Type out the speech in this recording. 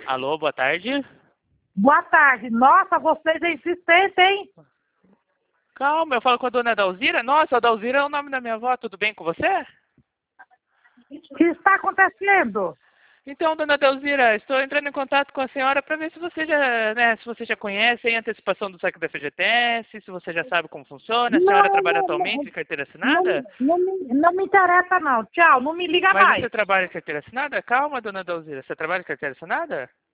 Alô, boa tarde. Boa tarde. Nossa, vocês é insistente, hein? Calma, eu falo com a dona Dalzira. Nossa, a Dalzira é o nome da minha avó. Tudo bem com você? O que está acontecendo? Então, dona Dalzira, estou entrando em contato com a senhora para ver se você já, se você já conhece a antecipação do saque da FGTS, se você já sabe como funciona. A senhora Não, trabalha não, atualmente em carteira não, assinada? não me interessa, não. Tchau, não me liga Mas mais. você trabalha em carteira assinada? Calma, dona Dalzira. Você trabalha em carteira assinada?